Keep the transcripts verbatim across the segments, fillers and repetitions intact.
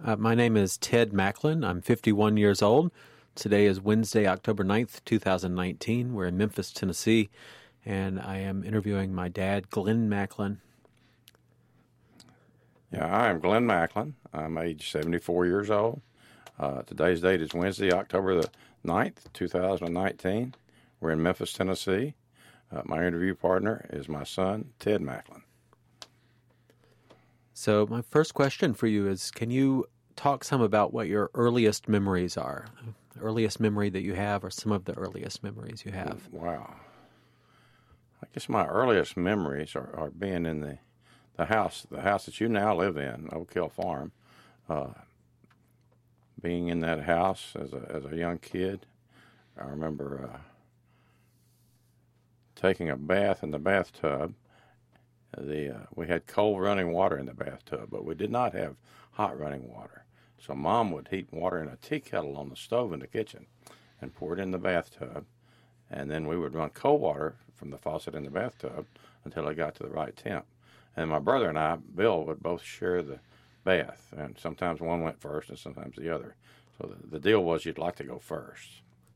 Uh, my name is Ted Macklin. I'm fifty-one years old. Today is Wednesday, October ninth, two thousand nineteen. We're in Memphis, Tennessee, and I am interviewing my dad, Glenn Macklin. Yeah, I am Glenn Macklin. I'm age seventy-four years old. Uh, today's date is Wednesday, October the ninth, two thousand nineteen. We're in Memphis, Tennessee. Uh, my interview partner is my son, Ted Macklin. So my first question for you is, can you talk some about what your earliest memories are? The earliest memory that you have, or some of the earliest memories you have? Wow. I guess my earliest memories are, are being in the, the house, the house that you now live in, Oak Hill Farm. Uh, being in that house as a as a young kid, I remember uh, taking a bath in the bathtub. The uh, we had cold running water in the bathtub, but we did not have hot running water. So Mom would heat water in a tea kettle on the stove in the kitchen and pour it in the bathtub, and then we would run cold water from the faucet in the bathtub until it got to the right temp. And my brother and I, Bill, would both share the bath, and sometimes one went first and sometimes the other. So the, the deal was you'd like to go first.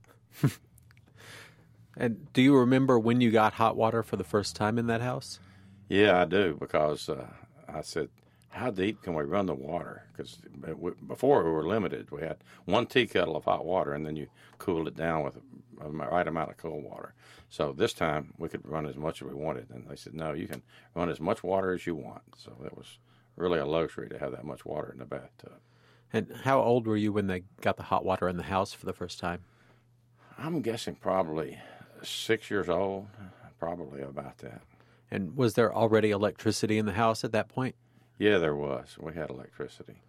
And do you remember when you got hot water for the first time in that house? Yeah, I do, because uh, I said, how deep can we run the water? Because before we were limited. We had one tea kettle of hot water, and then you cooled it down with a right amount of cold water. So this time we could run as much as we wanted. And they said, no, you can run as much water as you want. So it was really a luxury to have that much water in the bathtub. And how old were you when they got the hot water in the house for the first time? I'm guessing probably six years old, probably about that. And was there already electricity in the house at that point? Yeah, there was. We had electricity.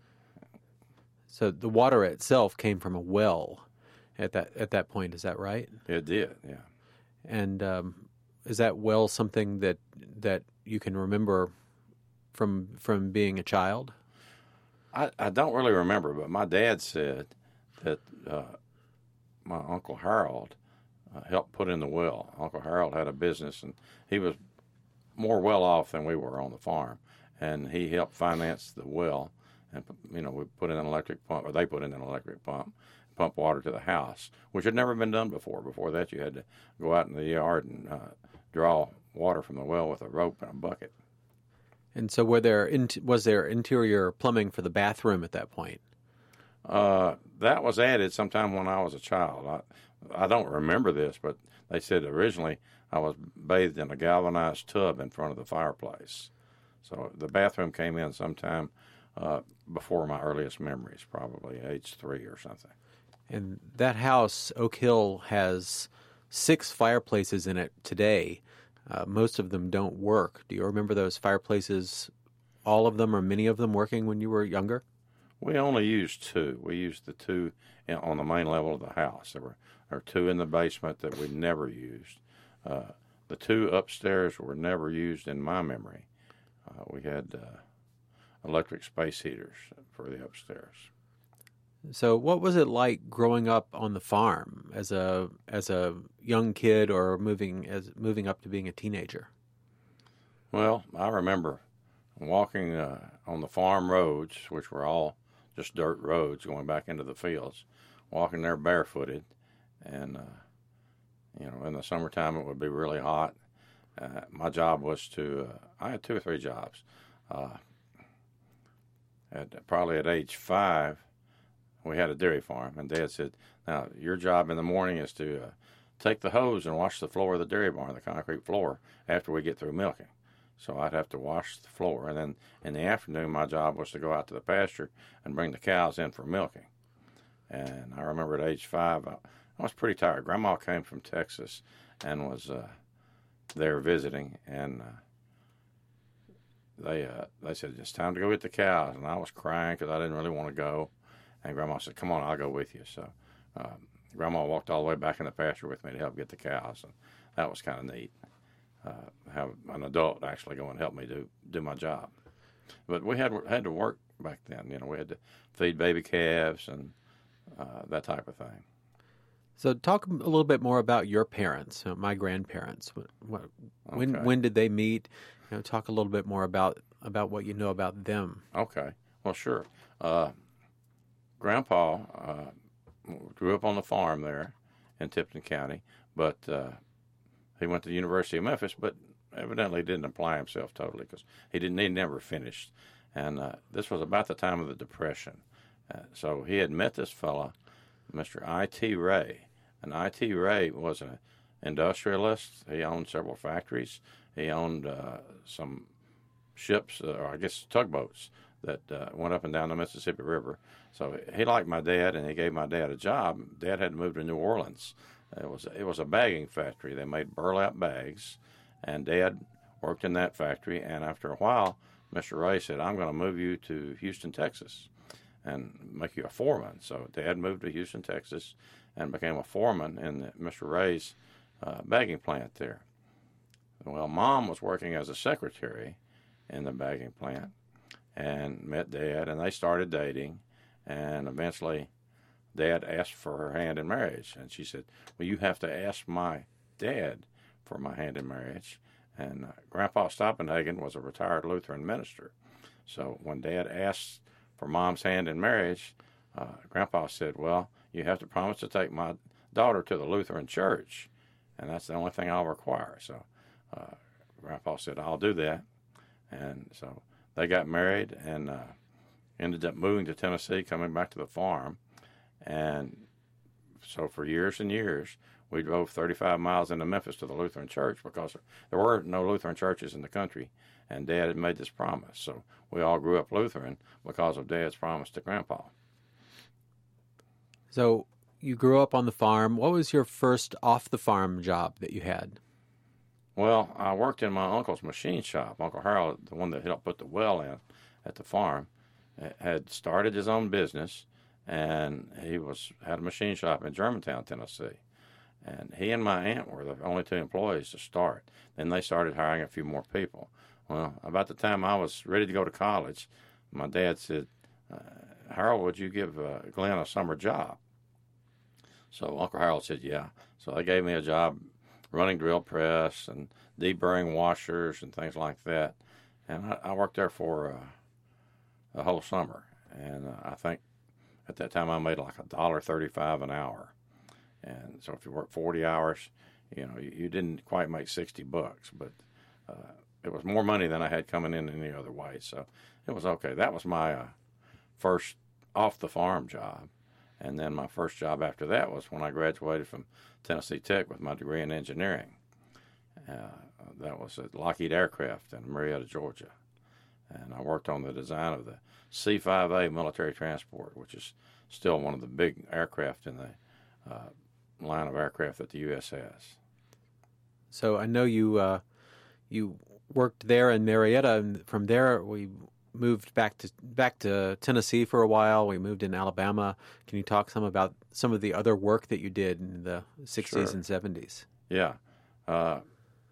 So the water itself came from a well at that at that point, is that right? It did, yeah. And um, is that well something that that you can remember from from being a child? I, I don't really remember, but my dad said that uh, my Uncle Harold uh, helped put in the well. Uncle Harold had a business, and he was more well off than we were on the farm, and he helped finance the well. And you know, we put in an electric pump, or they put in an electric pump, pump water to the house, which had never been done before. Before that, you had to go out in the yard and uh, draw water from the well with a rope and a bucket. And so, were there in, was there interior plumbing for the bathroom at that point? Uh, that was added sometime when I was a child. I I don't remember this, but they said originally I was bathed in a galvanized tub in front of the fireplace. So the bathroom came in sometime uh, before my earliest memories, probably age three or something. And that house, Oak Hill, has six fireplaces in it today. Uh, most of them don't work. Do you remember those fireplaces, all of them or many of them, working when you were younger? We only used two. We used the two in, on the main level of the house. There were, there were two in the basement that we never used. Uh, the two upstairs were never used in my memory. Uh, we had uh, electric space heaters for the upstairs. So what was it like growing up on the farm as a as a young kid, or moving as moving up to being a teenager? Well, I remember walking uh, on the farm roads, which were all just dirt roads going back into the fields, walking there barefooted, and uh, you know, in the summertime it would be really hot. Uh, my job was to, uh, I had two or three jobs. Uh, at probably at age five, we had a dairy farm, and Dad said, now, your job in the morning is to uh, take the hose and wash the floor of the dairy barn, the concrete floor, after we get through milking. So I'd have to wash the floor, and then in the afternoon, my job was to go out to the pasture and bring the cows in for milking. And I remember at age five, I, I was pretty tired. Grandma came from Texas and was uh, there visiting, and uh, they uh, they said, it's time to go get the cows. And I was crying because I didn't really want to go. And Grandma said, come on, I'll go with you. So uh, Grandma walked all the way back in the pasture with me to help get the cows, and that was kind of neat. Uh, have an adult actually go and help me do do my job. But we had had to work back then. You know, we had to feed baby calves and uh, that type of thing. So talk a little bit more about your parents, uh, my grandparents. What, what, when Okay. when did they meet? You know, talk a little bit more about about what you know about them. Okay. Well, sure. Uh, Grandpa uh, grew up on the farm there in Tipton County, but uh, he went to the University of Memphis, but evidently didn't apply himself totally because he didn't. He never finished, and uh, this was about the time of the Depression. Uh, so he had met this fella, Mister I T Ray, and I T Ray was an industrialist. He owned several factories. He owned uh, some ships, uh, or I guess tugboats, that uh, went up and down the Mississippi River. So he liked my dad, and he gave my dad a job. Dad had to move to New Orleans. It was it was a bagging factory. They made burlap bags, and Dad worked in that factory. And after a while, Mister Ray said, "I'm going to move you to Houston, Texas, and make you a foreman." So Dad moved to Houston, Texas, and became a foreman in the, Mister Ray's uh, bagging plant there. Well, Mom was working as a secretary in the bagging plant, and met Dad, and they started dating, and eventually Dad asked for her hand in marriage, and she said, "Well, you have to ask my dad for my hand in marriage." And uh, Grandpa Stoppenhagen was a retired Lutheran minister, so when Dad asked for Mom's hand in marriage, uh, Grandpa said, "Well, you have to promise to take my daughter to the Lutheran church, and that's the only thing I'll require." So uh, Grandpa said, "I'll do that," and so they got married and uh, ended up moving to Tennessee, coming back to the farm. And so for years and years, we drove thirty-five miles into Memphis to the Lutheran church because there were no Lutheran churches in the country, and Dad had made this promise. So we all grew up Lutheran because of Dad's promise to Grandpa. So you grew up on the farm. What was your first off-the-farm job that you had? Well, I worked in my uncle's machine shop. Uncle Harold, the one that helped put the well in at the farm, had started his own business, and he was had a machine shop in Germantown, Tennessee. And he and my aunt were the only two employees to start. Then they started hiring a few more people. Well, about the time I was ready to go to college, my dad said, uh, "Harold, would you give uh, Glenn a summer job?" So Uncle Harold said, "Yeah." So they gave me a job running drill press and deburring washers and things like that. And I, I worked there for uh, a whole summer. And uh, I think at that time I made like a dollar thirty-five an hour. And so if you work forty hours, you know, you, you didn't quite make sixty bucks, but uh, it was more money than I had coming in any other way. So it was okay. That was my uh, first off the farm job. And then my first job after that was when I graduated from Tennessee Tech with my degree in engineering. Uh, that was at Lockheed Aircraft in Marietta, Georgia. And I worked on the design of the C five A military transport, which is still one of the big aircraft in the uh, line of aircraft that the U S has. So I know you uh, you worked there in Marietta, and from there we moved back to back to Tennessee for a while. We moved in Alabama. Can you talk some about some of the other work that you did in the sixties Sure. and seventies? Yeah. Uh,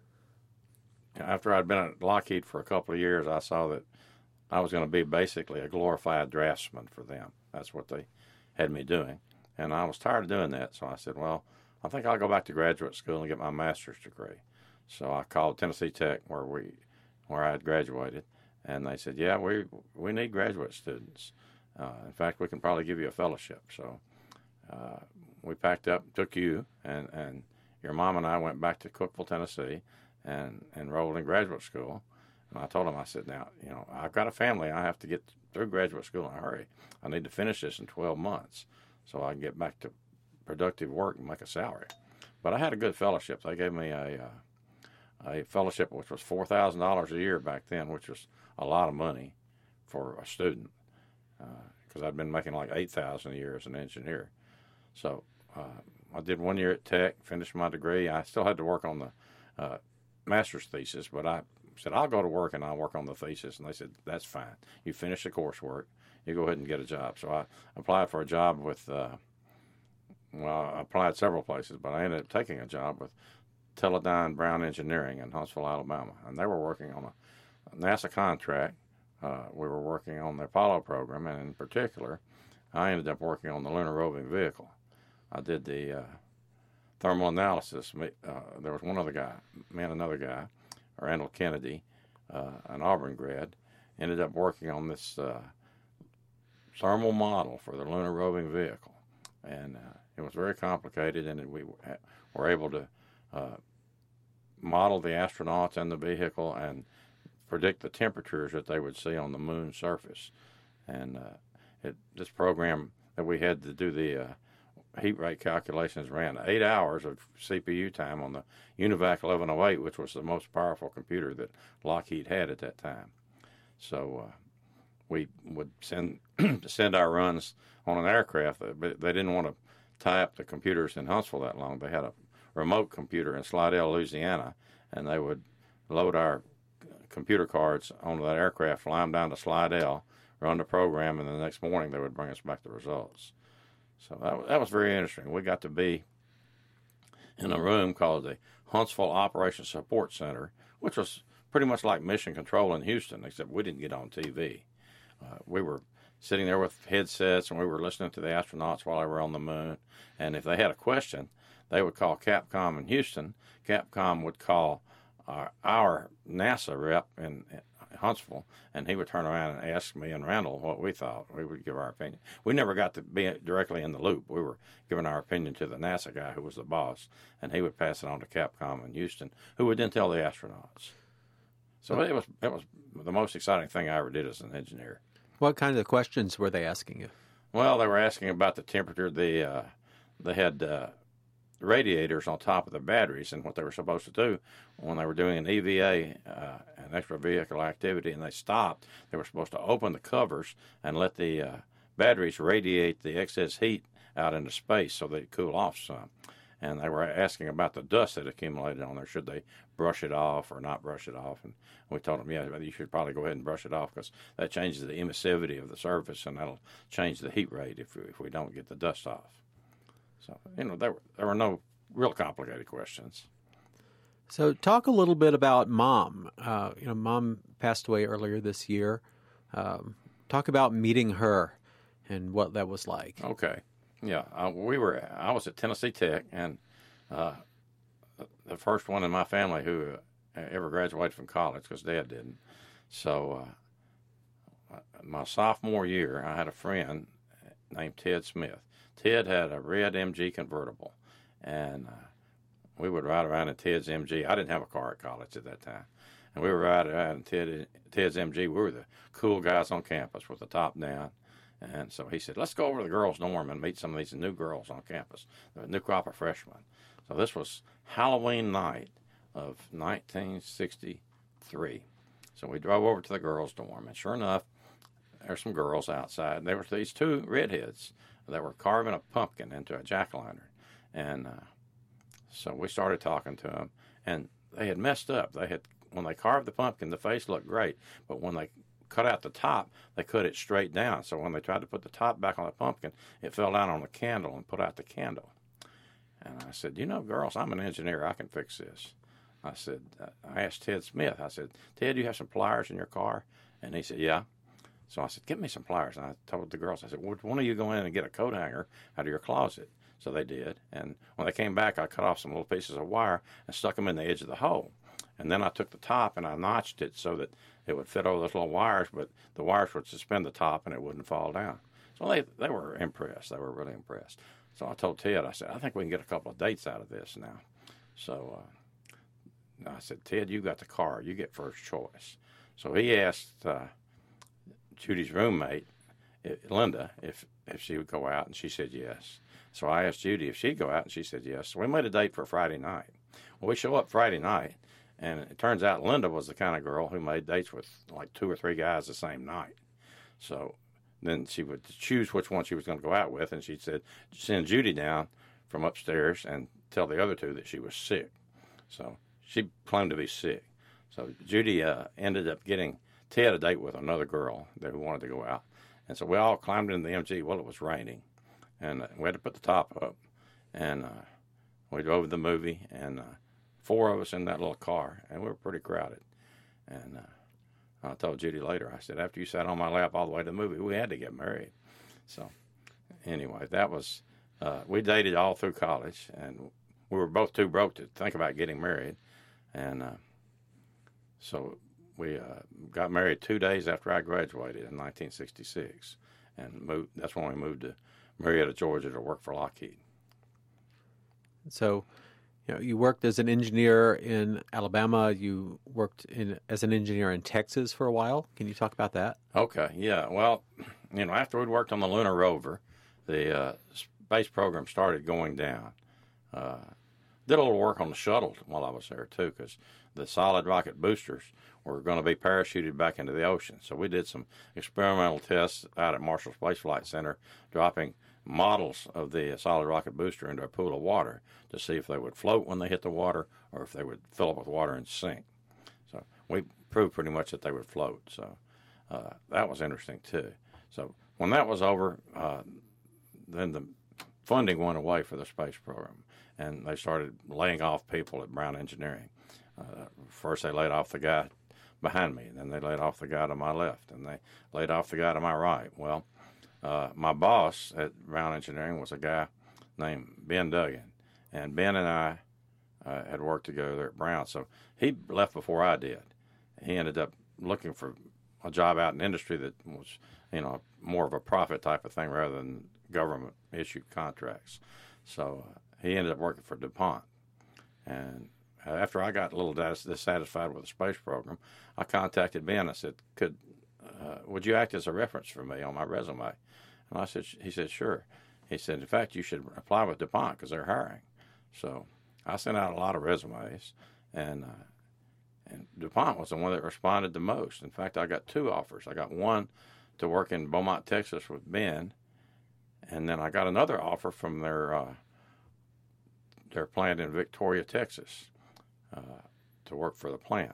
after I'd been at Lockheed for a couple of years, I saw that I was going to be basically a glorified draftsman for them. That's what they had me doing. And I was tired of doing that, so I said, well, I think I'll go back to graduate school and get my master's degree. So I called Tennessee Tech, where we, where I had graduated, and they said, yeah, we we need graduate students. Uh, in fact, we can probably give you a fellowship. So uh, we packed up, took you, and, and your mom and I went back to Cookeville, Tennessee, and enrolled in graduate school. And I told them, I said, now, you know, I've got a family. I have to get through graduate school in a hurry. I need to finish this in twelve months so I can get back to productive work and make a salary. But I had a good fellowship. They gave me a uh, a fellowship which was four thousand dollars a year back then, which was a lot of money for a student because uh, I'd been making like eight thousand dollars a year as an engineer. So uh, I did one year at Tech, finished my degree. I still had to work on the uh, master's thesis, but I said, I'll go to work and I'll work on the thesis. And they said, that's fine. You finish the coursework. You go ahead and get a job. So I applied for a job with, uh, well, I applied several places, but I ended up taking a job with Teledyne Brown Engineering in Huntsville, Alabama. And they were working on a NASA contract. Uh, we were working on the Apollo program, and in particular, I ended up working on the lunar roving vehicle. I did the uh, thermal analysis. Uh, there was one other guy, me and another guy, Randall Kennedy, uh, an Auburn grad, ended up working on this uh, thermal model for the lunar roving vehicle. And uh, it was very complicated, and we were able to uh, model the astronauts and the vehicle and predict the temperatures that they would see on the moon's surface. And uh, it, this program that we had to do the uh, heat rate calculations ran eight hours of C P U time on the UNIVAC eleven oh eight, which was the most powerful computer that Lockheed had at that time. So uh, we would send send our runs on an aircraft, but they didn't want to tie up the computers in Huntsville that long. They had a remote computer in Slidell, Louisiana, and they would load our computer cards onto that aircraft, fly them down to Slidell, run the program, and the next morning they would bring us back the results. So that, that was very interesting. We got to be in a room called the Huntsville Operations Support Center, which was pretty much like Mission Control in Houston, except we didn't get on T V. Uh, we were sitting there with headsets, and we were listening to the astronauts while they were on the moon. And if they had a question, they would call Capcom in Houston. Capcom would call our, our NASA rep in Huntsville, and he would turn around and ask me and Randall what we thought. We would give our opinion. We never got to be directly in the loop. We were giving our opinion to the NASA guy who was the boss, and he would pass it on to Capcom in Houston, who would then tell the astronauts. So it was it was the most exciting thing I ever did as an engineer. What kind of questions were they asking you? Well, they were asking about the temperature. The uh, they had uh, radiators on top of the batteries, and what they were supposed to do when they were doing an E V A, uh, an extravehicular activity, and they stopped, they were supposed to open the covers and let the uh, batteries radiate the excess heat out into space so they'd cool off some. And they were asking about the dust that accumulated on there. Should they brush it off or not brush it off? And we told them, yeah, you should probably go ahead and brush it off because that changes the emissivity of the surface, and that'll change the heat rate if we, if we don't get the dust off. So, you know, there were, there were no real complicated questions. So talk a little bit about Mom. Uh, you know, Mom passed away earlier this year. Um, talk about meeting her and what that was like. Okay. Yeah, uh, we were. I was at Tennessee Tech, and uh, the first one in my family who uh, ever graduated from college, because Dad didn't. So, uh, my sophomore year, I had a friend named Ted Smith. Ted had a red M G convertible, and uh, we would ride around in Ted's M G. I didn't have a car at college at that time, and we would ride around in Ted, Ted's M G. We were the cool guys on campus with the top down. And so he said, let's go over to the girls' dorm and meet some of these new girls on campus, the new crop of freshmen. So this was Halloween night of nineteen sixty-three. So we drove over to the girls' dorm, and sure enough, there's some girls outside. There were these two redheads that were carving a pumpkin into a jack-o'-lantern. And uh, so we started talking to them, and they had messed up. They had, when they carved the pumpkin, the face looked great, but when they cut out the top, they cut it straight down. So when they tried to put the top back on the pumpkin, it fell down on the candle and put out the candle. And I said, you know, girls, I'm an engineer. I can fix this. I said, I asked Ted Smith, I said, Ted, do you have some pliers in your car? And he said, yeah. So I said, get me some pliers. And I told the girls, I said, would one of you go in and get a coat hanger out of your closet? So they did. And when they came back, I cut off some little pieces of wire and stuck them in the edge of the hole. And then I took the top and I notched it so that it would fit over those little wires, but the wires would suspend the top and it wouldn't fall down. So they they were impressed. They were really impressed. So I told Ted, I said, I think we can get a couple of dates out of this now. So uh, I said, Ted, you got the car. You get first choice. So he asked uh, Judy's roommate, Linda, if, if she would go out, and she said yes. So I asked Judy if she'd go out, and she said yes. So we made a date for Friday night. Well, we show up Friday night. And it turns out Linda was the kind of girl who made dates with like two or three guys the same night. So then she would choose which one she was going to go out with, and she said, send Judy down from upstairs and tell the other two that she was sick. So she claimed to be sick. So Judy uh, ended up getting Ted a date with another girl that who wanted to go out. And so we all climbed into the M G. Well, it was raining, and uh, we had to put the top up. And uh, we drove to the movie, and uh, four of us in that little car, and we were pretty crowded. And uh, I told Judy later, I said, after you sat on my lap all the way to the movie, we had to get married. So anyway, that was, uh, we dated all through college, and we were both too broke to think about getting married. And uh, so we uh, got married two days after I graduated in nineteen sixty-six. and moved. That's when we moved to Marietta, Georgia, to work for Lockheed. So, you know, you worked as an engineer in Alabama. You worked in as an engineer in Texas for a while. Can you talk about that? Okay, yeah. Well, you know, after we'd worked on the lunar rover, the uh, space program started going down. Uh, did a little work on the shuttle while I was there, too, because the solid rocket boosters were going to be parachuted back into the ocean. So we did some experimental tests out at Marshall Space Flight Center, dropping models of the solid rocket booster into a pool of water to see if they would float when they hit the water or if they would fill up with water and sink. So we proved pretty much that they would float. So uh, that was interesting, too. So when that was over, uh, then the funding went away for the space program, and they started laying off people at Brown Engineering. Uh, first, they laid off the guy behind me, then they laid off the guy to my left, and they laid off the guy to my right. Well, uh, my boss at Brown Engineering was a guy named Ben Duggan, and Ben and I uh, had worked together at Brown, so he left before I did. He ended up looking for a job out in industry that was, you know, more of a profit type of thing rather than government-issued contracts. So uh, he ended up working for DuPont. And after I got a little dissatisfied with the space program, I contacted Ben. I said, "Could uh, would you act as a reference for me on my resume?" And I said, he said, "Sure." He said, "In fact, you should apply with DuPont because they're hiring." So I sent out a lot of resumes, and uh, and DuPont was the one that responded the most. In fact, I got two offers. I got one to work in Beaumont, Texas with Ben, and then I got another offer from their uh, their plant in Victoria, Texas, uh, to work for the plant.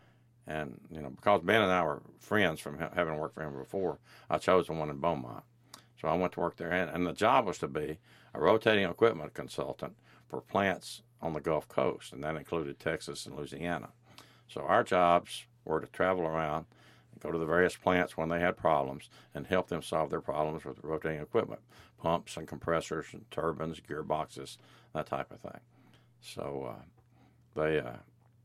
And, you know, because Ben and I were friends from ha- having worked for him before, I chose the one in Beaumont. So I went to work there, and, and the job was to be a rotating equipment consultant for plants on the Gulf Coast, and that included Texas and Louisiana. So our jobs were to travel around, go to the various plants when they had problems, and help them solve their problems with rotating equipment, pumps and compressors and turbines, gearboxes, that type of thing. So uh, they uh,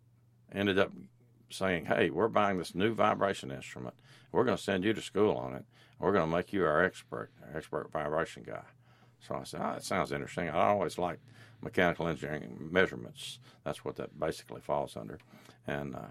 ended up saying, "Hey, we're buying this new vibration instrument. We're going to send you to school on it. We're going to make you our expert, our expert vibration guy." So I said, "Oh, that sounds interesting. I always liked mechanical engineering measurements. That's what that basically falls under." And uh,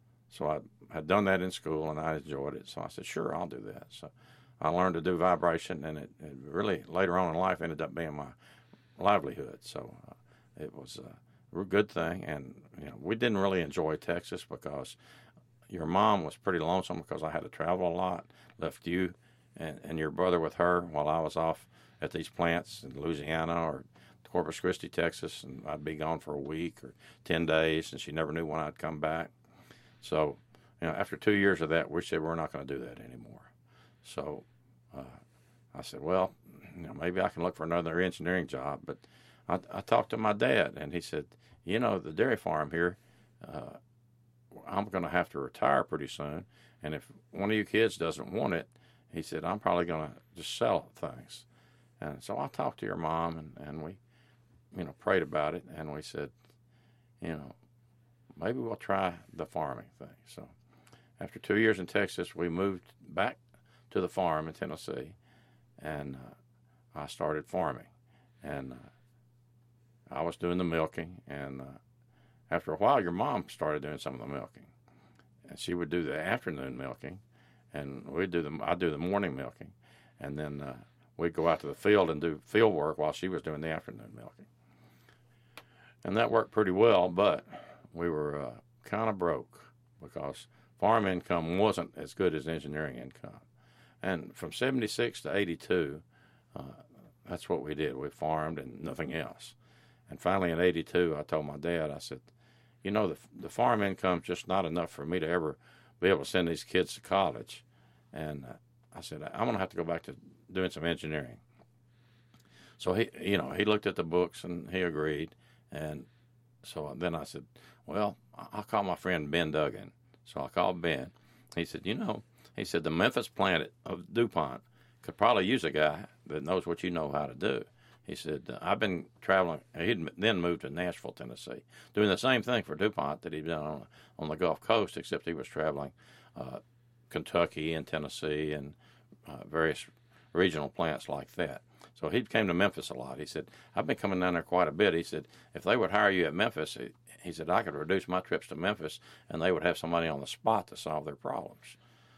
so I had done that in school, and I enjoyed it. So I said, "Sure, I'll do that." So I learned to do vibration, and it, it really, later on in life, ended up being my livelihood. So uh, it was a good thing. And, you know, we didn't really enjoy Texas because your mom was pretty lonesome because I had to travel a lot, left you and, and your brother with her while I was off at these plants in Louisiana or Corpus Christi, Texas, and I'd be gone for a week or ten days, and she never knew when I'd come back. So, you know, after two years of that, we said we're not going to do that anymore. So uh, I said, well, you know, maybe I can look for another engineering job. But I, I talked to my dad, and he said, you know, the dairy farm here, uh, I'm going to have to retire pretty soon, and if one of you kids doesn't want it, he said, I'm probably going to just sell things. And so I talked to your mom, and, and we, you know, prayed about it, and we said, you know, maybe we'll try the farming thing. So after two years in Texas, we moved back to the farm in Tennessee, and uh, I started farming. And uh, I was doing the milking, and uh, after a while, your mom started doing some of the milking. And she would do the afternoon milking, and we'd do the, I'd do the morning milking. And then uh, we'd go out to the field and do field work while she was doing the afternoon milking. And that worked pretty well, but we were uh, kind of broke because farm income wasn't as good as engineering income. And from seventy-six to eighty-two, uh, that's what we did. We farmed and nothing else. And finally in eighty-two, I told my dad, I said, you know, the, the farm income's just not enough for me to ever be able to send these kids to college. And uh, I said, I'm going to have to go back to doing some engineering. So he, you know, he looked at the books and he agreed. And so then I said, well, I'll call my friend Ben Duggan. So I called Ben. He said, you know, he said, the Memphis plant of DuPont could probably use a guy that knows what you know how to do. He said, I've been traveling. He'd then moved to Nashville, Tennessee, doing the same thing for DuPont that he'd done on, on the Gulf Coast, except he was traveling uh, Kentucky and Tennessee and uh, various regional plants like that. So he came to Memphis a lot. He said, I've been coming down there quite a bit. He said, if they would hire you at Memphis, he, he said, I could reduce my trips to Memphis and they would have somebody on the spot to solve their problems.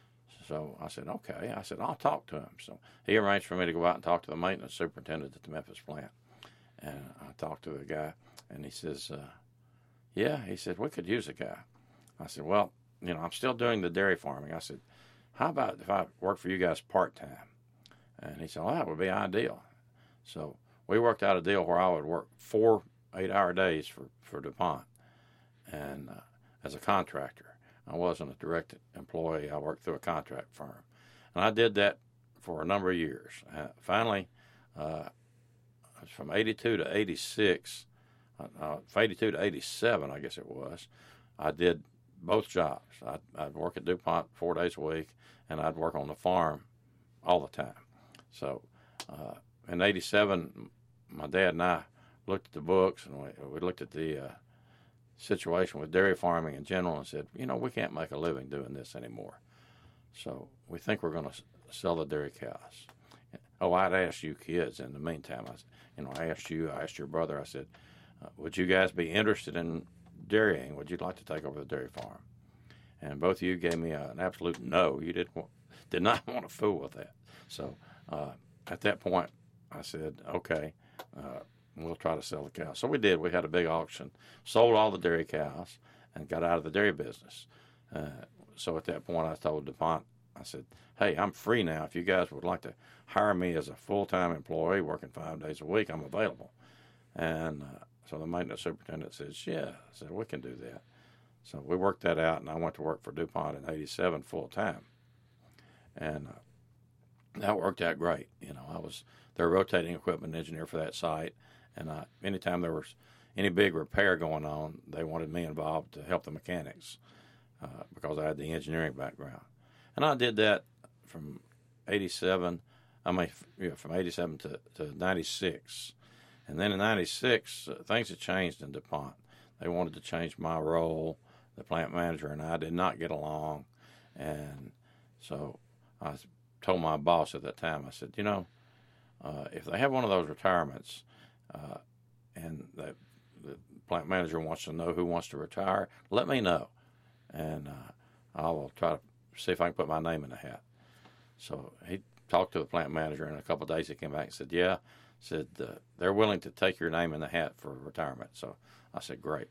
So I said, okay. I said, I'll talk to him. So he arranged for me to go out and talk to the maintenance superintendent at the Memphis plant. And I talked to the guy, and he says, uh, yeah, he said, we could use a guy. I said, well, you know, I'm still doing the dairy farming. I said, how about if I work for you guys part-time? And he said, well, that would be ideal. So we worked out a deal where I would work four eight-hour days for, for DuPont and uh, as a contractor. I wasn't a direct employee. I worked through a contract firm. And I did that for a number of years. Uh, finally, uh, from eighty-two to eighty-six, uh, from eighty-two to eighty-seven, I guess it was, I did both jobs. I'd, I'd work at DuPont four days a week, and I'd work on the farm all the time. So uh, in eighty-seven, my dad and I looked at the books, and we, we looked at the uh, situation with dairy farming in general and said, you know, we can't make a living doing this anymore. So we think we're going to sell the dairy cows. Oh, I'd asked you kids in the meantime. I, you know, I asked you, I asked your brother, I said, uh, would you guys be interested in dairying? Would you like to take over the dairy farm? And both of you gave me a, an absolute no. You didn't want, did not want to fool with that. So uh, at that point, I said, okay, uh, we'll try to sell the cows. So we did. We had a big auction, sold all the dairy cows, and got out of the dairy business. Uh, so at that point, I told DuPont, I said, hey, I'm free now. If you guys would like to hire me as a full-time employee working five days a week, I'm available. And uh, so the maintenance superintendent says, yeah. I said, we can do that. So we worked that out, and I went to work for DuPont in eighty-seven full-time. And uh, that worked out great. You know, I was their rotating equipment engineer for that site, and uh, anytime there was any big repair going on, they wanted me involved to help the mechanics uh, because I had the engineering background. And I did that from eighty-seven, I mean, yeah, from eighty-seven to, to ninety-six. And then in ninety-six, uh, things had changed in DuPont. They wanted to change my role. The plant manager and I did not get along. And so I told my boss at that time, I said, you know, uh, if they have one of those retirements uh, and the, the plant manager wants to know who wants to retire, let me know. And uh, I will try to see if I can put my name in the hat. So he talked to the plant manager, and in a couple of days he came back and said, yeah, said uh, they're willing to take your name in the hat for retirement. So I said, great.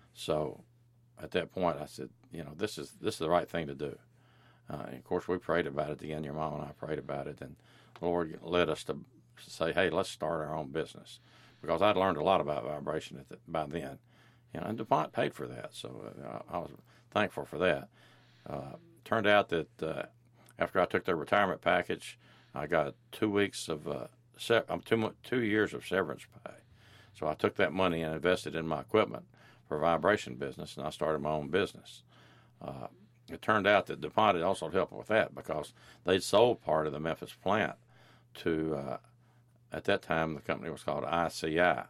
So at that point I said, you know, this is this is the right thing to do. Uh, and of course we prayed about it again. Your mom and I prayed about it, and the Lord led us to say, hey, let's start our own business, because I'd learned a lot about vibration at the, by then. You know, and DuPont paid for that, so uh, I was thankful for that. Uh, turned out that uh, after I took their retirement package, I got two weeks of uh, se- um, two two years of severance pay. So I took that money and invested in my equipment for a vibration business, and I started my own business. Uh, it turned out that DuPont had also helped with that, because they'd sold part of the Memphis plant to, uh, at that time, the company was called I C I,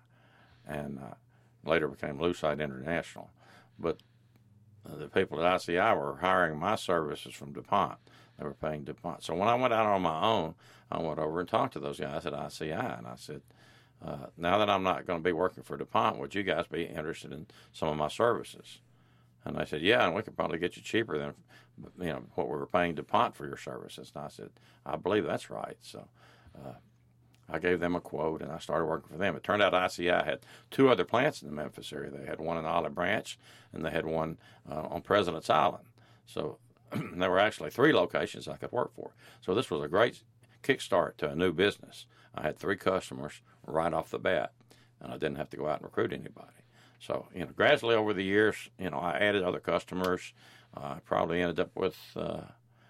and uh, later became Lucite International. But uh, the people at I C I were hiring my services from DuPont. They were paying DuPont. So when I went out on my own, I went over and talked to those guys at I C I, and I said, uh, now that I'm not going to be working for DuPont, would you guys be interested in some of my services? And they said, yeah, and we could probably get you cheaper than, you know, what we were paying DuPont for your services. And I said, I believe that's right. So uh, I gave them a quote, and I started working for them. It turned out I C I had two other plants in the Memphis area. They had one in Olive Branch, and they had one uh, on President's Island. So there were actually three locations I could work for. So this was a great kickstart to a new business. I had three customers right off the bat, and I didn't have to go out and recruit anybody. So, you know, gradually over the years, you know, I added other customers. Uh, I probably ended up with uh,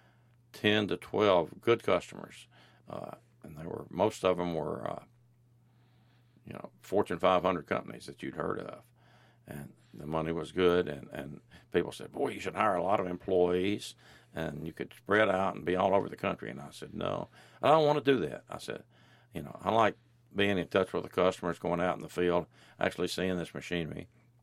ten to twelve good customers. Uh, and they were, most of them were, uh, you know, Fortune five hundred companies that you'd heard of. And the money was good, and, and people said, boy, you should hire a lot of employees, and you could spread out and be all over the country. And I said, no, I don't want to do that. I said, you know, I like being in touch with the customers, going out in the field, actually seeing this machinery.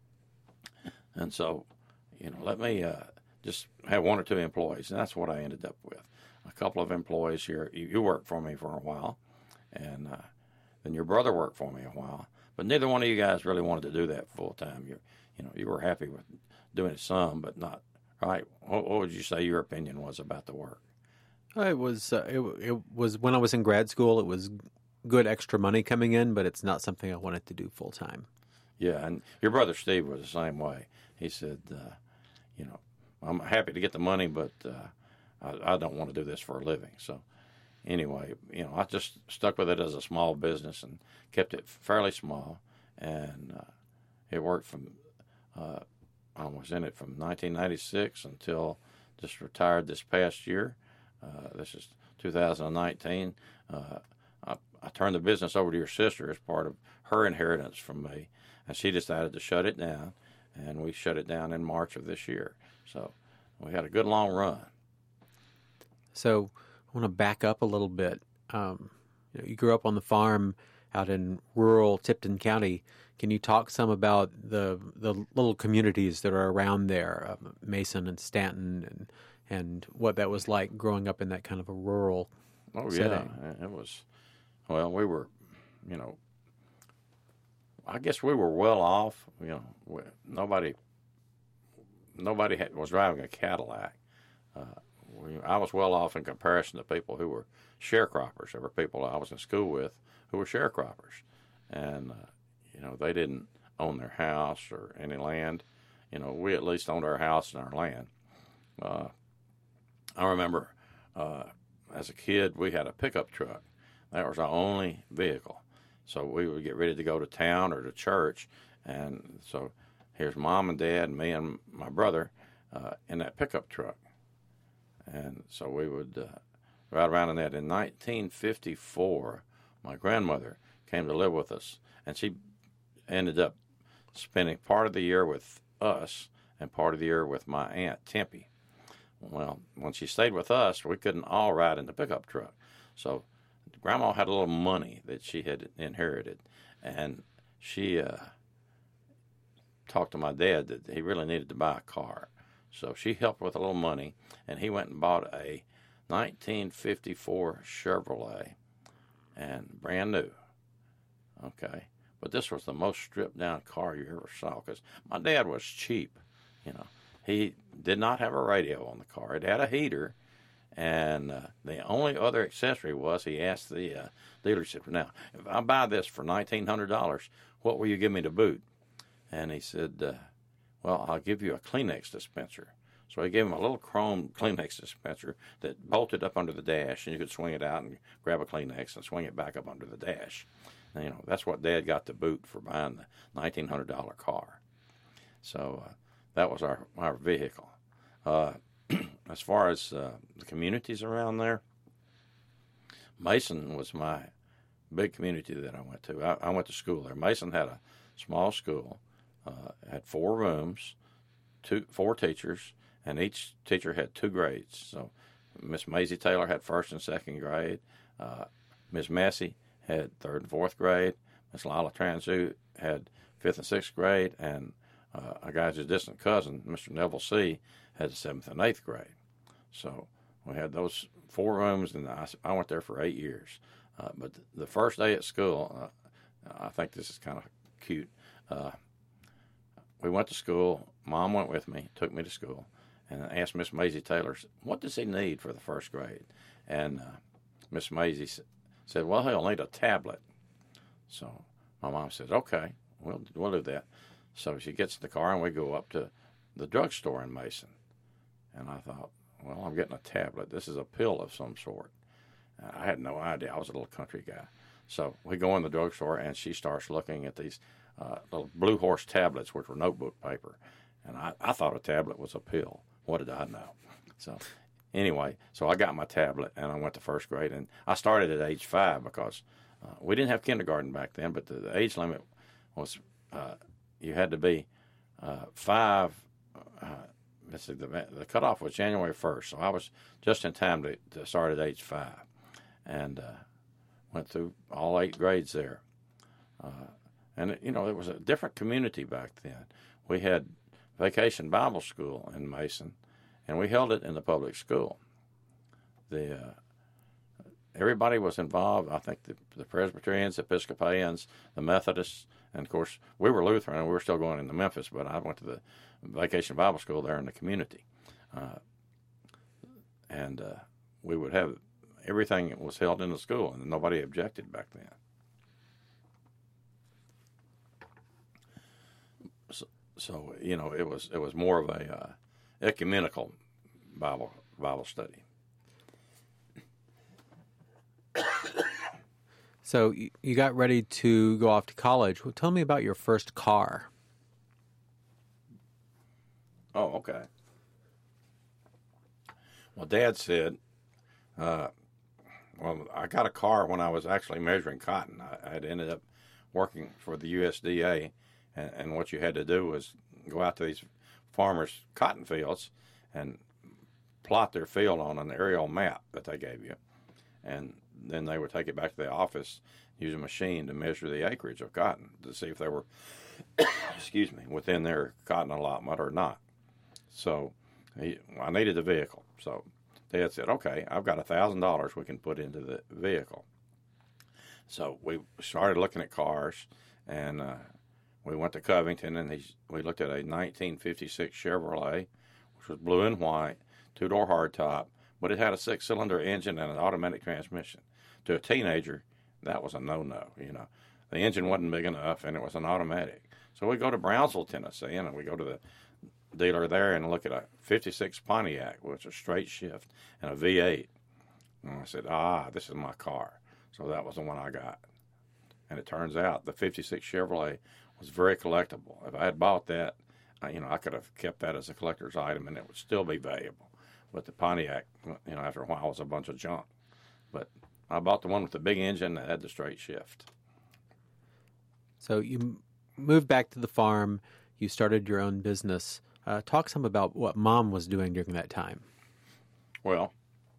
And so, you know, let me uh, just have one or two employees, and that's what I ended up with. a couple of employees here. You, you worked for me for a while, and uh, then your brother worked for me a while. But neither one of you guys really wanted to do that full time. You, you know, you were happy with doing it some, but not right. What, what would you say your opinion was about the work? It was uh, it, it was when I was in grad school. It was good extra money coming in, but it's not something I wanted to do full time. Yeah, and your brother Steve was the same way. He said, uh, you know, I'm happy to get the money, but uh, I, I don't want to do this for a living. So anyway, you know, I just stuck with it as a small business and kept it fairly small, and uh, it worked from. Uh, I was in it from nineteen ninety-six until just retired this past year. Uh, this is two thousand nineteen. Uh, I, I turned the business over to your sister as part of her inheritance from me, and she decided to shut it down, and we shut it down in March of this year. So we had a good long run. So I want to back up a little bit. Um, you know, you grew up on the farm out in rural Tipton County. Can you talk some about the the little communities that are around there, uh, Mason and Stanton, and and what that was like growing up in that kind of a rural Oh setting? yeah, it was. Well, we were, you know, I guess we were well off. You know, we, nobody nobody had, was driving a Cadillac. Uh, we, I was well off in comparison to people who were sharecroppers. There were people I was in school with who were sharecroppers, and uh, you know, they didn't own their house or any land. You know, we at least owned our house and our land. Uh, I remember uh, as a kid, we had a pickup truck. That was our only vehicle. So we would get ready to go to town or to church. And so here's Mom and Dad and me and my brother uh, in that pickup truck. And so we would uh, ride around in that. In nineteen fifty-four, my grandmother came to live with us, and she ended up spending part of the year with us and part of the year with my aunt, Tempe. Well, when she stayed with us, we couldn't all ride in the pickup truck. So Grandma had a little money that she had inherited, and she uh, talked to my dad that he really needed to buy a car. So she helped with a little money, and he went and bought a nineteen fifty-four Chevrolet, and brand new. Okay. But this was the most stripped down car you ever saw, because my dad was cheap. You know, he did not have a radio on the car. It had a heater, and uh, the only other accessory was he asked the uh, dealership, now, if I buy this for nineteen hundred dollars, what will you give me to boot? And he said, uh, well, I'll give you a Kleenex dispenser. So he gave him a little chrome Kleenex dispenser that bolted up under the dash, and you could swing it out and grab a Kleenex and swing it back up under the dash. And, you know, that's what Dad got to boot for buying the nineteen hundred dollars car. So uh, that was our, our vehicle. Uh, as far as uh, the communities around there, Mason was my big community that I went to. I, I went to school there. Mason had a small school, uh, had four rooms, two, four teachers, and each teacher had two grades. So Miss Maisie Taylor had first and second grade. Uh, Miss Massey had third and fourth grade. Miss Lila Transu had fifth and sixth grade, and uh, a guy's distant cousin, Mister Neville C., had the seventh and eighth grade. So we had those four rooms, and I, I went there for eight years. Uh, but the first day at school, uh, I think this is kind of cute. Uh, we went to school. Mom went with me, took me to school, and I asked Miss Maisie Taylor, what does he need for the first grade? And uh, Miss Maisie said, well, he'll need a tablet. So my mom said, okay, we'll, we'll do that. So she gets in the car, and we go up to the drugstore in Mason. And I thought, well, I'm getting a tablet. This is a pill of some sort. I had no idea. I was a little country guy. So we go in the drugstore, and she starts looking at these uh, little Blue Horse tablets, which were notebook paper. And I, I thought a tablet was a pill. What did I know? So anyway, so I got my tablet, and I went to first grade. And I started at age five because uh, we didn't have kindergarten back then, but the, the age limit was uh, you had to be uh, five. Uh, let's see, the, the cutoff was January first, so I was just in time to, to start at age five. And uh, went through all eight grades there. Uh, and, you know, it was a different community back then. We had Vacation Bible School in Mason, and we held it in the public school. the uh, everybody was involved. I think the, the Presbyterians, Episcopalians, the Methodists, and of course we were Lutheran and we were still going into Memphis, but I went to the Vacation Bible School there in the community. Uh, and uh, we would have everything was held in the school, and nobody objected back then. So, so you know, it was it was more of a uh, ecumenical Bible Bible study. So you got ready to go off to college. Well, tell me about your first car. Oh, okay. Well, Dad said, uh, well, I got a car when I was actually measuring cotton. I had ended up working for the U S D A, and, and what you had to do was go out to these farmers' cotton fields and plot their field on an aerial map that they gave you. And then they would take it back to the office, use a machine to measure the acreage of cotton to see if they were, excuse me, within their cotton allotment or not. So he, I needed a vehicle. So Dad said, okay, I've got one thousand dollars we can put into the vehicle. So we started looking at cars, and uh, we went to Covington, and he, we looked at a nineteen fifty-six Chevrolet, which was blue and white, two-door hardtop, but it had a six-cylinder engine and an automatic transmission. To a teenager, that was a no-no, you know. The engine wasn't big enough, and it was an automatic. So we go to Brownsville, Tennessee, and we go to the dealer there and look at a fifty-six Pontiac, which was a straight shift, and a V eight. And I said, ah, this is my car. So that was the one I got. And it turns out the fifty-six Chevrolet was very collectible. If I had bought that, you know, I could have kept that as a collector's item, and it would still be valuable. But the Pontiac, you know, after a while was a bunch of junk. But I bought the one with the big engine that had the straight shift. So you moved back to the farm. You started your own business. Uh, talk some about what Mom was doing during that time. Well,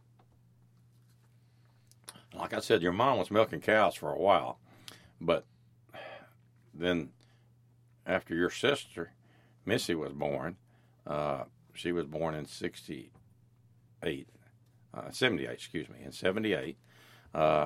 like I said, your mom was milking cows for a while. But then after your sister, Missy, was born, uh, she was born in sixty-eight, uh, seventy-eight, excuse me, in seventy-eight. Uh,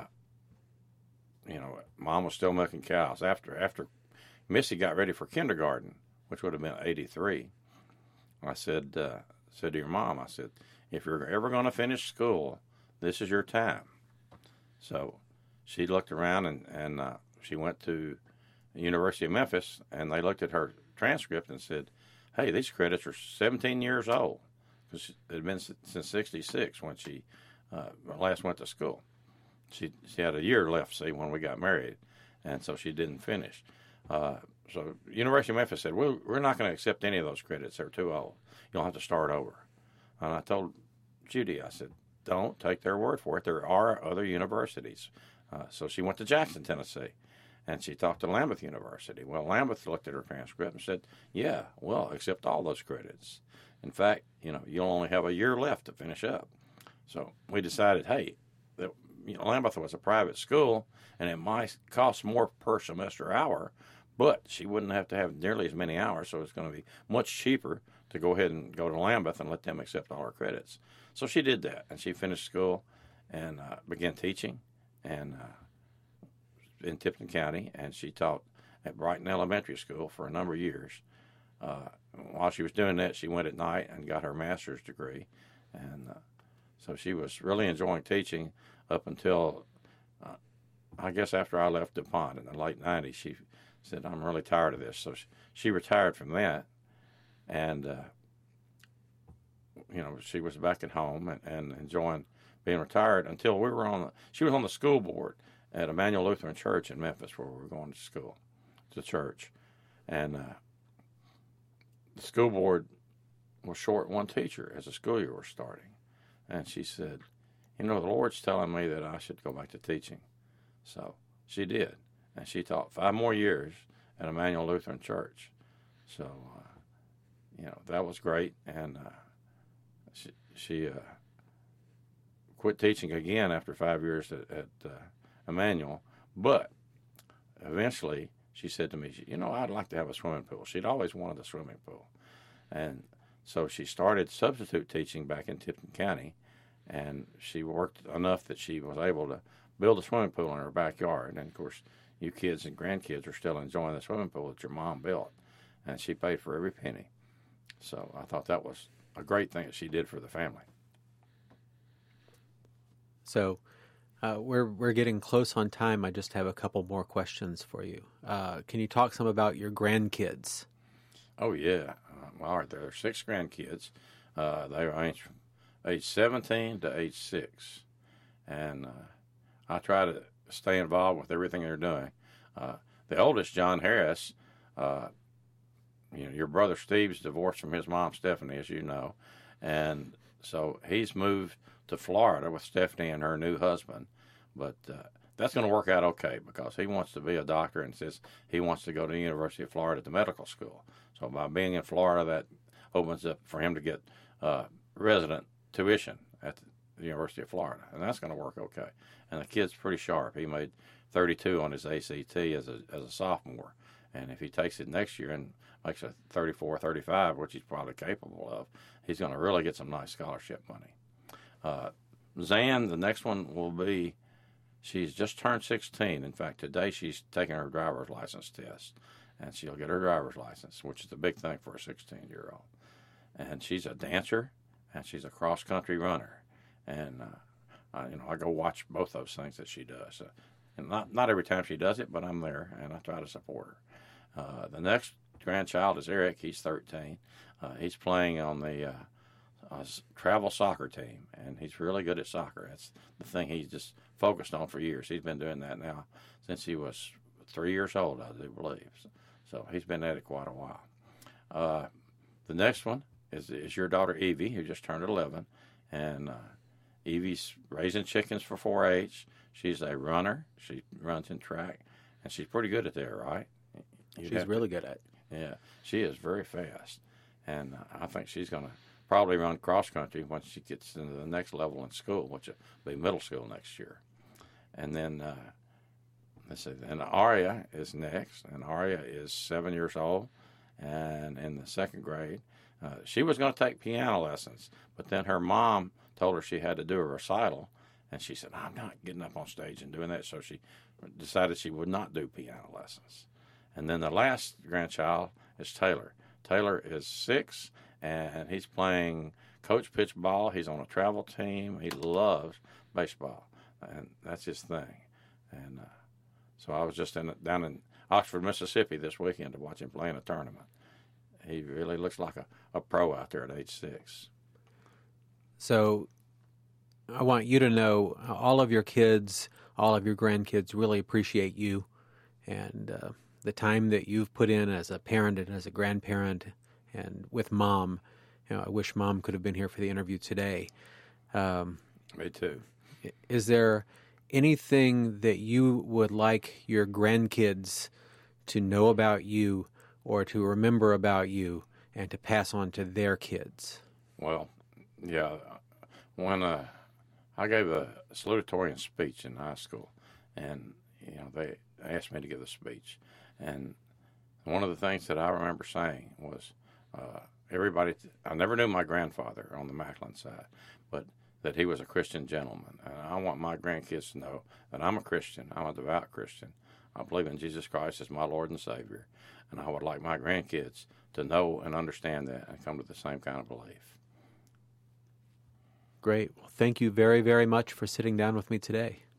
you know, Mom was still milking cows. After after Missy got ready for kindergarten, which would have been eighty-three, I said uh, said to your mom, I said, if you're ever going to finish school, this is your time. So she looked around, and, and uh, she went to the University of Memphis, and they looked at her transcript and said, hey, these credits are seventeen years old, because it had been since sixty-six when she uh, last went to school. She she had a year left, see, when we got married, and so she didn't finish. Uh, so University of Memphis said, well, we're not going to accept any of those credits. They're too old. You'll have to start over. And I told Judy, I said, don't take their word for it. There are other universities. Uh, so she went to Jackson, Tennessee, and she talked to Lambeth University. Well, Lambeth looked at her transcript and said, yeah, well, accept all those credits. In fact, you know, you'll only have a year left to finish up. So we decided, hey, that, you know, Lambeth was a private school, and it might cost more per semester hour, but she wouldn't have to have nearly as many hours, so it's going to be much cheaper to go ahead and go to Lambeth and let them accept all her credits. So she did that, and she finished school and uh, began teaching and uh, in Tipton County, and she taught at Brighton Elementary School for a number of years. Uh, while she was doing that, she went at night and got her master's degree, and uh, so she was really enjoying teaching up until, uh, I guess after I left DuPont in the late nineties. She said, I'm really tired of this. So she, she retired from that, and, uh, you know, she was back at home and, and enjoying being retired until we were on the, she was on the school board at Emmanuel Lutheran Church in Memphis, where we were going to school, to church. And uh, the school board was short one teacher as the school year was starting. And she said, you know, the Lord's telling me that I should go back to teaching. So she did. And she taught five more years at Emmanuel Lutheran Church. So, uh, you know, that was great. And uh, she, she uh, quit teaching again after five years at, at uh, Emmanuel. But eventually she said to me, you know, I'd like to have a swimming pool. She'd always wanted a swimming pool. And so she started substitute teaching back in Tipton County. and she worked enough that she was able to build a swimming pool in her backyard. And of course, you kids and grandkids are still enjoying the swimming pool that your mom built, and she paid for every penny. So I thought that was a great thing that she did for the family. So uh, we're we're getting close on time. I just have a couple more questions for you. Uh, can you talk some about your grandkids? Oh yeah, uh, all right. There are six grandkids. Uh, they range from age seventeen to age six, and uh, I try to stay involved with everything they're doing. Uh, the oldest, John Harris, uh, you know, your brother Steve's divorced from his mom, Stephanie, as you know, and so he's moved to Florida with Stephanie and her new husband. But uh, that's going to work out okay because he wants to be a doctor and says he wants to go to the University of Florida to medical school. So by being in Florida, that opens up for him to get uh, resident tuition at the University of Florida, and that's going to work okay. And the kid's pretty sharp. He made thirty-two on his A C T as a as a sophomore, and if he takes it next year and makes a thirty-four, thirty-five, which he's probably capable of, he's going to really get some nice scholarship money. Uh, Zan, the next one will be, she's just turned sixteen. In fact, today she's taking her driver's license test, and she'll get her driver's license, which is a big thing for a sixteen-year-old. And she's a dancer, and she's a cross-country runner. And, uh, I, you know, I go watch both those things that she does. Uh, and not, not every time she does it, but I'm there, and I try to support her. Uh, the next grandchild is Eric. He's thirteen. Uh, he's playing on the uh, uh, travel soccer team, and he's really good at soccer. That's the thing he's just focused on for years. He's been doing that now since he was three years old, I do believe. So, so he's been at it quite a while. Uh, the next one is, is your daughter Evie, who just turned eleven, and uh, Evie's raising chickens for four H. She's a runner. She runs in track, and she's pretty good at that, right? You'd She's really to, good at it. Yeah, she is very fast, and uh, I think she's going to probably run cross country once she gets into the next level in school, which will be middle school next year. And then uh, let's see, then Aria is next, and Aria is seven years old, and in the second grade. Uh, she was going to take piano lessons, but then her mom told her she had to do a recital, and she said, "I'm not getting up on stage and doing that," so she decided she would not do piano lessons. And then the last grandchild is Taylor. Taylor is six, and he's playing coach pitch ball. He's on a travel team. He loves baseball, and that's his thing. And uh, so I was just in down in Oxford, Mississippi this weekend to watch him play in a tournament. He really looks like a, a pro out there at age six. So I want you to know all of your kids, all of your grandkids really appreciate you and uh, the time that you've put in as a parent and as a grandparent and with Mom. You know, I wish Mom could have been here for the interview today. Um, Me too. Is there anything that you would like your grandkids to know about you or to remember about you and to pass on to their kids? Well, yeah. When uh, I gave a salutatorian speech in high school, and you know they asked me to give the speech, and one of the things that I remember saying was, uh, everybody. I never knew my grandfather on the Macklin side, but that he was a Christian gentleman, and I want my grandkids to know that I'm a Christian. I'm a devout Christian. I believe in Jesus Christ as my Lord and Savior, and I would like my grandkids to know and understand that and come to the same kind of belief. Great. Well, thank you very, very much for sitting down with me today.